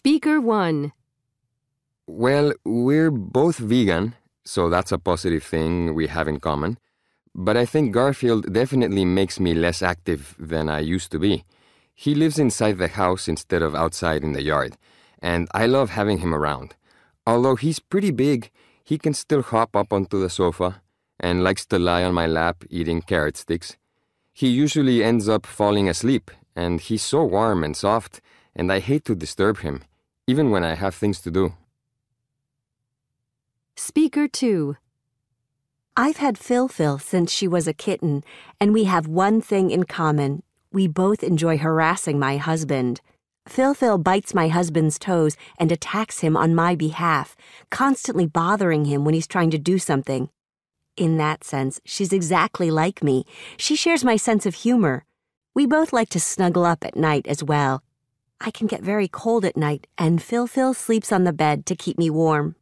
Speaker 1. Well, we're both vegan, so that's a positive thing we have in common. But I think Garfield definitely makes me less active than I used to be. He lives inside the house instead of outside in the yard, and I love having him around. Although he's pretty big, he can still hop up onto the sofa and likes to lie on my lap eating carrot sticks. He usually ends up falling asleep, and he's so warm and soft, and I hate to disturb him, even when I have things to do. Speaker 2. I've had Phil since she was a kitten, and we have one thing in common. We both enjoy harassing my husband. Phil bites my husband's toes and attacks him on my behalf, constantly bothering him when he's trying to do something. In that sense, she's exactly like me. She shares my sense of humor. We both like to snuggle up at night as well. I can get very cold at night, and Phil sleeps on the bed to keep me warm.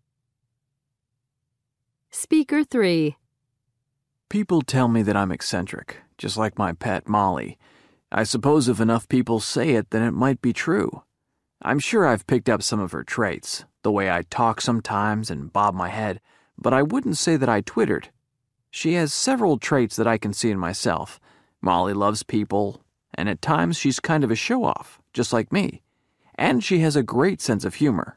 Speaker 3. People tell me that I'm eccentric, just like my pet Molly. I suppose if enough people say it, then it might be true. I'm sure I've picked up some of her traits, the way I talk sometimes and bob my head, but I wouldn't say that I twittered. She has several traits that I can see in myself. Molly loves people, and at times she's kind of a show-off, just like me. And she has a great sense of humor.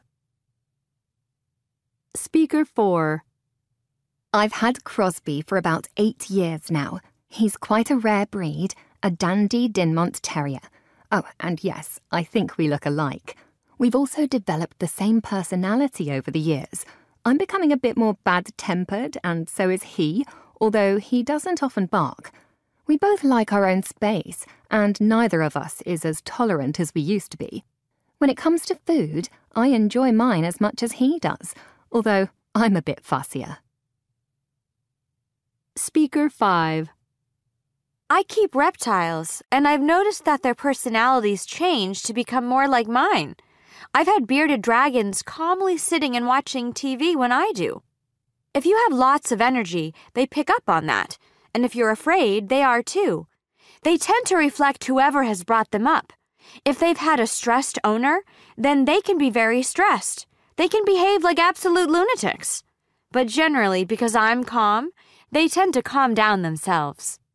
Speaker 4. I've had Crosby for about 8 years now. He's quite a rare breed, a Dandy Dinmont Terrier. Oh, and yes, I think we look alike. We've also developed the same personality over the years. I'm becoming a bit more bad-tempered, and so is he, although he doesn't often bark. We both like our own space, and neither of us is as tolerant as we used to be. When it comes to food, I enjoy mine as much as he does, although I'm a bit fussier. Speaker 5. I keep reptiles, and I've noticed that their personalities change to become more like mine. I've had bearded dragons calmly sitting and watching TV when I do. If you have lots of energy, they pick up on that, and if you're afraid, they are too. They tend to reflect whoever has brought them up. If they've had a stressed owner, then they can be very stressed. They can behave like absolute lunatics. But generally, because I'm calm, they tend to calm down themselves.